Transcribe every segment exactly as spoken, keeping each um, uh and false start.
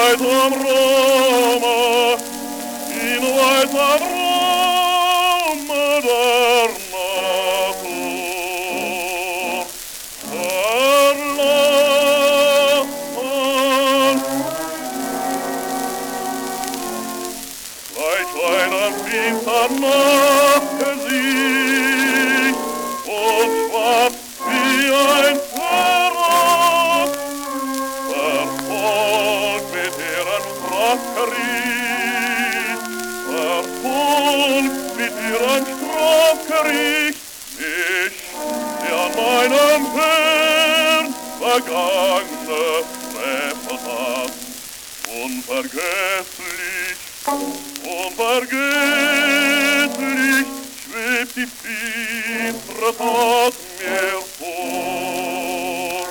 weitem Raume, in weitem Raume der Natur verloren. Gleich einem finstern Nachtgesicht und schwarz wie ein Verrat, verfolgt mit ihrem Strafgericht, verfolgt mit ihrem Strafgericht mich, der an meinem Herrn vergangene Treffer unvergesslich, unvergesslich schwebt die finstere Tat mir vor.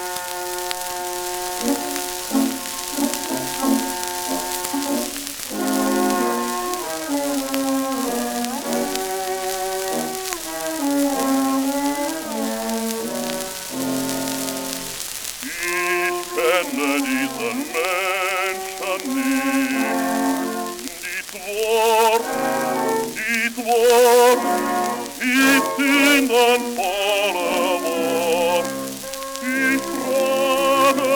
Ich kenne diesen Menschen nicht, die Wort, die Wort, die sind ein voller Wort. Ich frage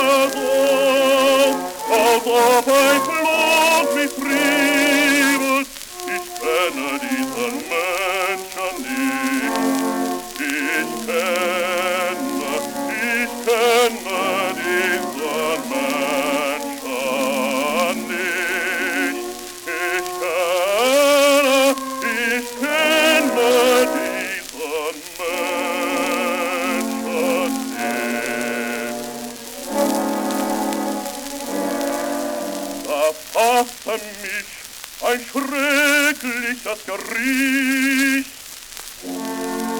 so, als ob ein Blut mich friebelt. Ich kenne diesen Menschen nicht, ich kenne, ich kenne diesen Menschen nicht. Ich kenne, ich kenne diesen Menschen nicht. Da fasste mich ein schreckliches Gericht.